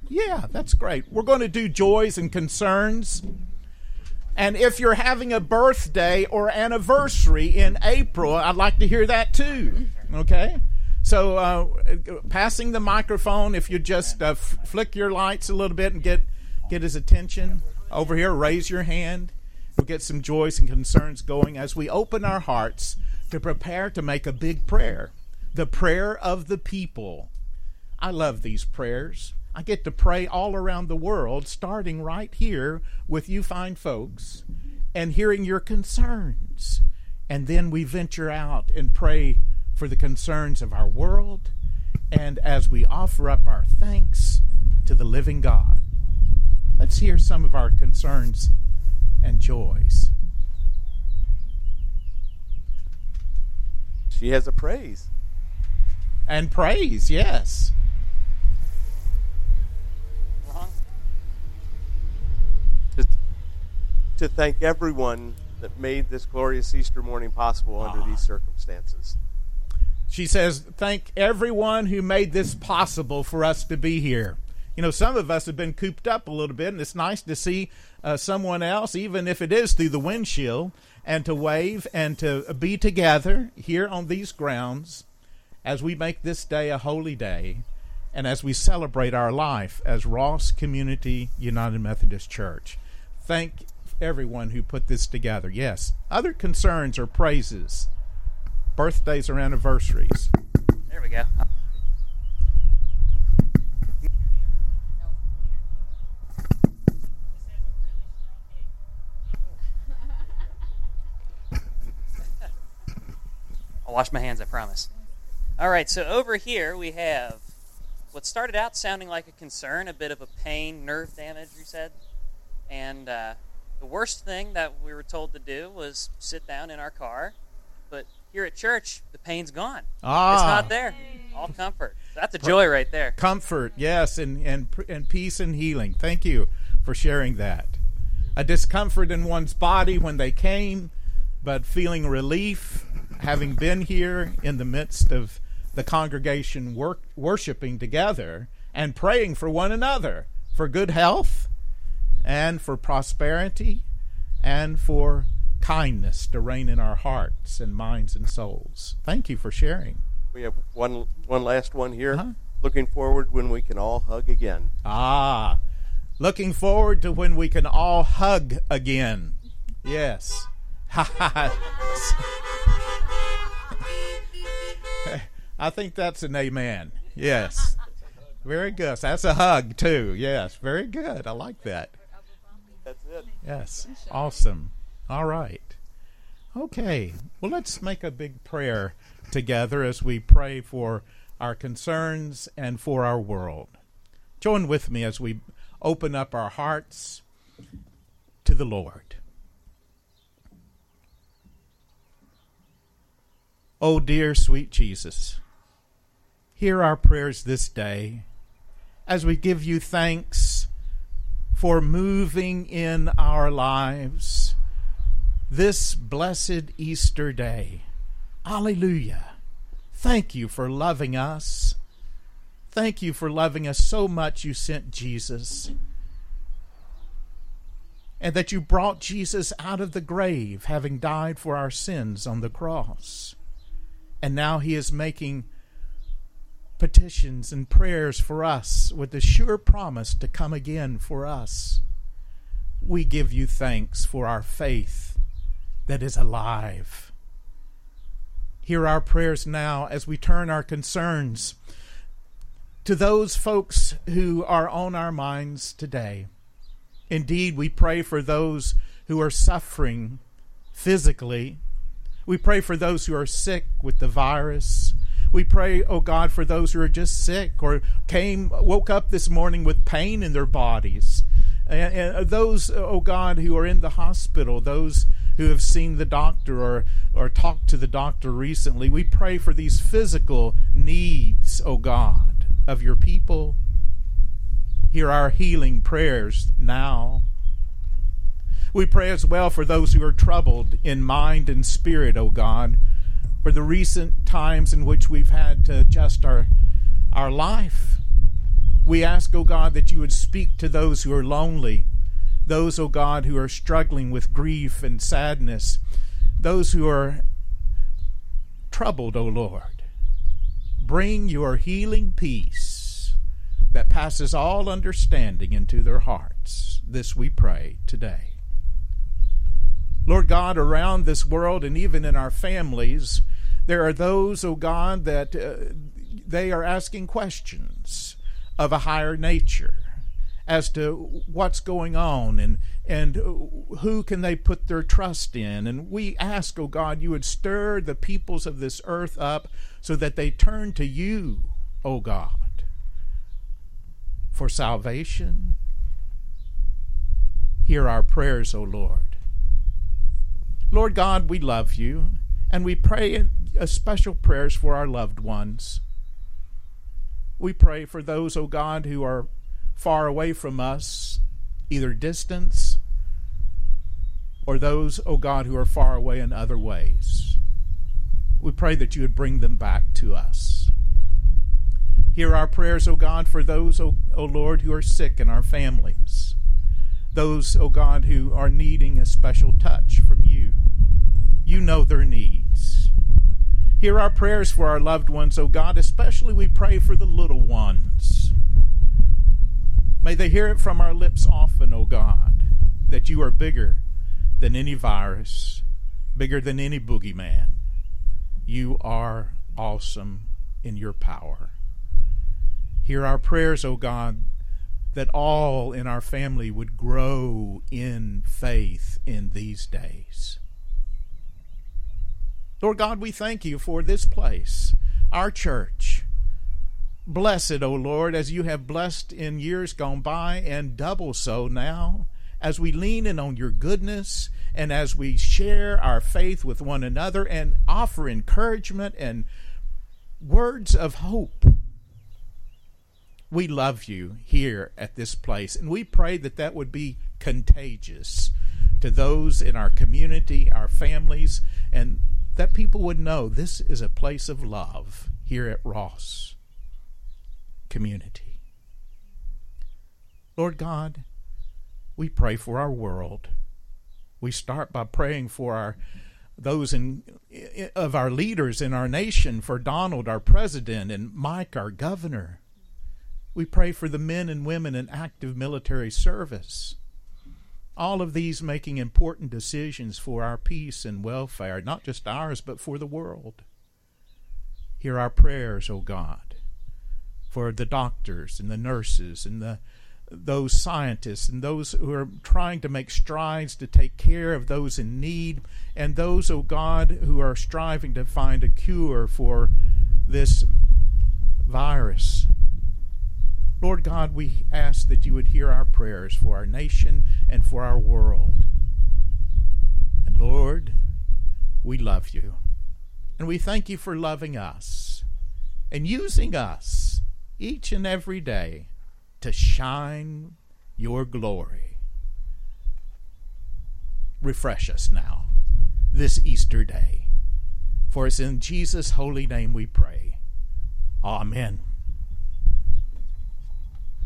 Yeah, that's great. We're going to do joys and concerns. And if you're having a birthday or anniversary in April, I'd like to hear that too. Okay? So passing the microphone, if you just flick your lights a little bit and get his attention. Over here, raise your hand. We'll get some joys and concerns going as we open our hearts to prepare to make a big prayer. The prayer of the people. I love these prayers. I get to pray all around the world, starting right here with you fine folks and hearing your concerns. And then we venture out and pray for the concerns of our world, and as we offer up our thanks to the living God. Let's hear some of our concerns and joys. She has a praise. And praise, yes. To thank everyone that made this glorious Easter morning possible under these circumstances. She says, thank everyone who made this possible for us to be here. You know, some of us have been cooped up a little bit, and it's nice to see someone else, even if it is through the windshield, and to wave and to be together here on these grounds as we make this day a holy day and as we celebrate our life as Ross Community United Methodist Church. Thank everyone who put this together. Yes, other concerns or praises, birthdays or anniversaries. There we go. I'll wash my hands, I promise. All right, so over here we have what started out sounding like a concern, a bit of a pain, nerve damage, you said. And the worst thing that we were told to do was sit down in our car. But here at church, the pain's gone. It's not there. All comfort. That's a joy right there. Comfort, yes, and peace and healing. Thank you for sharing that. A discomfort in one's body when they came, but feeling relief, having been here in the midst of the congregation worshiping together and praying for one another for good health and for prosperity and for kindness to reign in our hearts and minds and souls. Thank you for sharing. We have one last one here. Looking forward when we can all hug again. Looking forward to when we can all hug again. Yes. I think that's an amen. Yes. Very good. That's a hug, too. Yes. Very good. I like that. That's it. Yes. Awesome. All right. Okay. Well, let's make a big prayer together as we pray for our concerns and for our world. Join with me as we open up our hearts to the Lord. Oh, dear, sweet Jesus, hear our prayers this day as we give you thanks for moving in our lives this blessed Easter day. Alleluia. Thank you for loving us. Thank you for loving us so much you sent Jesus, and that you brought Jesus out of the grave, having died for our sins on the cross. And now he is making petitions and prayers for us with the sure promise to come again for us. We give you thanks for our faith that is alive. Hear our prayers now as we turn our concerns to those folks who are on our minds today. Indeed, we pray for those who are suffering physically. We pray for those who are sick with the virus. We pray, oh God, for those who are just sick or woke up this morning with pain in their bodies. And those, oh God, who are in the hospital, those who have seen the doctor or talked to the doctor recently. We pray for these physical needs, oh God, of your people. Hear our healing prayers now. We pray as well for those who are troubled in mind and spirit, O God, for the recent times in which we've had to adjust our life. We ask, O God, that you would speak to those who are lonely, those, O God, who are struggling with grief and sadness, those who are troubled, O Lord. Bring your healing peace that passes all understanding into their hearts. This we pray today. Lord God, around this world and even in our families, there are those, O God, that they are asking questions of a higher nature as to what's going on and who can they put their trust in. And we ask, O God, you would stir the peoples of this earth up so that they turn to you, O God, for salvation. Hear our prayers, O Lord. Lord God, we love you, and we pray special prayers for our loved ones. We pray for those, O God, who are far away from us, either distance, or those, O God, who are far away in other ways. We pray that you would bring them back to us. Hear our prayers, O God, for those, O Lord, who are sick in our families. Those, O God, who are needing a special touch from you. You know their needs. Hear our prayers for our loved ones, O God. Especially we pray for the little ones. May they hear it from our lips often, O God, that you are bigger than any virus, bigger than any boogeyman. You are awesome in your power. Hear our prayers, O God, that all in our family would grow in faith in these days. Lord God, we thank you for this place, our church. Blessed, O Lord, as you have blessed in years gone by, and double so now, as we lean in on your goodness and as we share our faith with one another and offer encouragement and words of hope. We love you here at this place, and we pray that that would be contagious to those in our community, our families, and that people would know this is a place of love here at Ross Community. Lord God, we pray for our world. We start by praying for those of our leaders in our nation, for Donald, our president, and Mike, our governor. We pray for the men and women in active military service. All of these making important decisions for our peace and welfare, not just ours, but for the world. Hear our prayers, O God, for the doctors and the nurses and those scientists and those who are trying to make strides to take care of those in need, and those, O God, who are striving to find a cure for this virus. Lord God, we ask that you would hear our prayers for our nation and for our world. And Lord, we love you. And we thank you for loving us and using us each and every day to shine your glory. Refresh us now, this Easter day. For it's in Jesus' holy name we pray. Amen.